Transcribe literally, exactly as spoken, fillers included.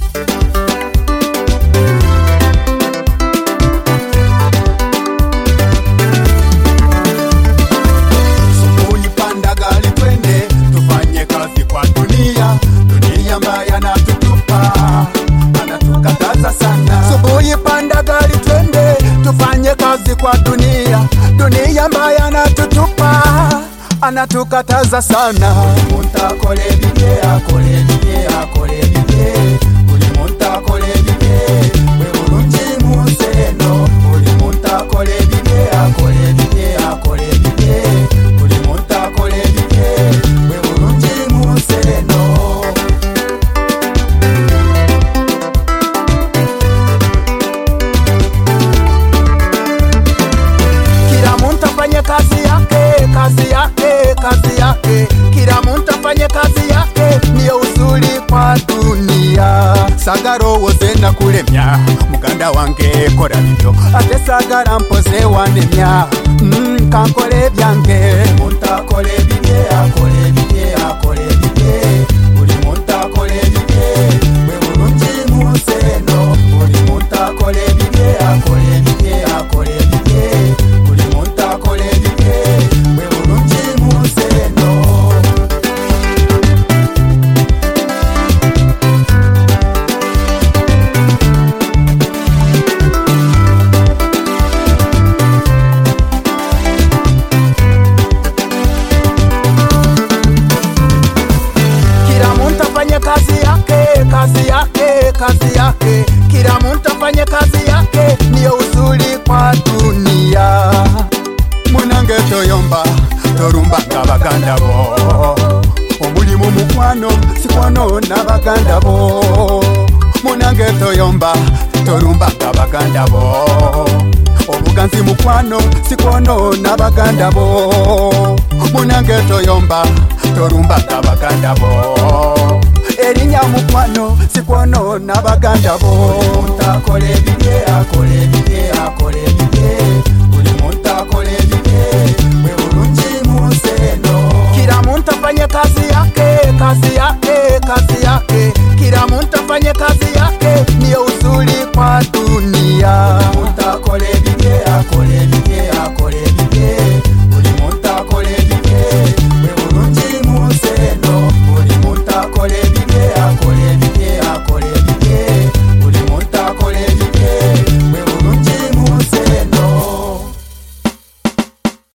Subuhi panda gari twende tufanye kazi kwa dunia, dunia mbaya na tutupa anatukataza sana. Subuhi panda gari twende tufanye kazi kwa dunia, dunia mbaya na tutupa anatukataza sana. Munta kole bide akole bide akole bide uli munta kole bide we urunji museno uli munta kole bide akole bide akole bide uli munta kole bide we urunji museno. Kila muntu afanye kazi yake, kazi yake, kazi yake. Kila muntu afanye kazi yake, niyo uzuri kwa dunia. Sagaro woze na kulemya, muganda wange kora bibyo. Ate sagara mpoze wanemya, mm, kankole byange. Muntu akole bibye, akole bibye, akole bibye. Uli muntu akole bibye, we burungi museno. Uli muntu akole bibye, akole bibye, akole bibye. Uli muntu akole bibye, we burungi museno. Kila muntu afanye kazi yake, kazi yake, kazi yake. Kila muntu afanye kazi yake, niyo uzuri kwa dunia. Munange toyomba torumba ngabaganda bo, omulimu mukwano sikwano nabaganda bo. Munange toyomba torumba ngabaganda bo, obuganzi mukwano sikwano nabaganda bo. Munange toyomba torumba ngabaganda bo, erinya mukwano sikwano nabaganda bo. Muntu akole bibye, akole bibye, akole bibye. Uli muntu akole bibye, we burungi museno. Kila muntu afanye kazi yake, kazi yake, kazi yake. Kila muntu afanye kazi